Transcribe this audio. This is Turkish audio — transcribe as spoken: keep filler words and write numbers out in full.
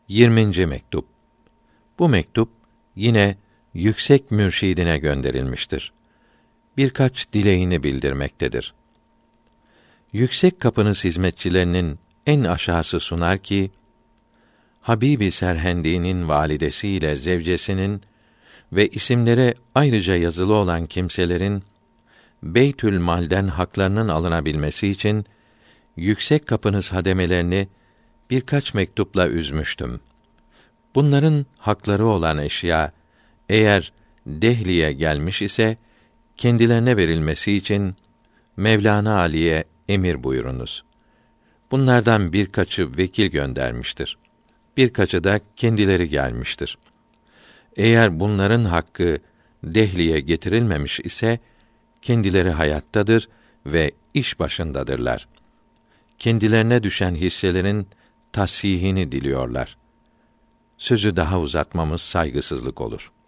yirminci mektup. Bu mektup yine yüksek mürşidine gönderilmiştir. Birkaç dileğini bildirmektedir. Yüksek kapınız hizmetçilerinin en aşağısı sunar ki, Habibi Serhendi'nin validesiyle zevcesinin ve isimleri ayrıca yazılı olan kimselerin Beytül Mal'den haklarının alınabilmesi için yüksek kapınız hademelerini birkaç mektupla üzmüştüm. Bunların hakları olan eşya eğer Dehli'ye gelmiş ise kendilerine verilmesi için Mevlana Ali'ye emir buyurunuz. Bunlardan birkaçı vekil göndermiştir. Birkaçı da kendileri gelmiştir. Eğer bunların hakkı Dehli'ye getirilmemiş ise kendileri hayattadır ve iş başındadırlar. Kendilerine düşen hisselerin tasihini diliyorlar. Sözü daha uzatmamız saygısızlık olur.